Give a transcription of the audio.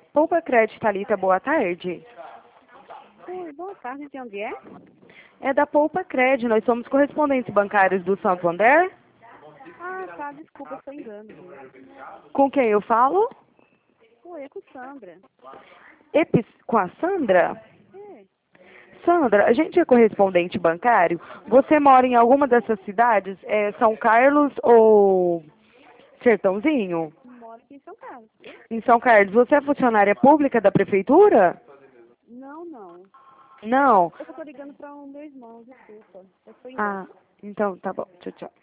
Poupa Crédito, Thalita, boa tarde. Oi, boa tarde, de onde é? É da Poupa Crédito, nós somos correspondentes bancários do Santander. Ah, tá, desculpa, foi engano. Com quem eu falo? Oi, é com Sandra. Com a Sandra? É, Sandra, a gente é correspondente bancário. Você mora em alguma dessas cidades? São Carlos ou Sertãozinho? moro aqui em São Carlos. Em São Carlos, você é funcionária pública da prefeitura? Não, não. Não. Eu só tô ligando pra um meu irmão, desculpa. Eu foi engano. Ah, então tá bom. Tchau, tchau.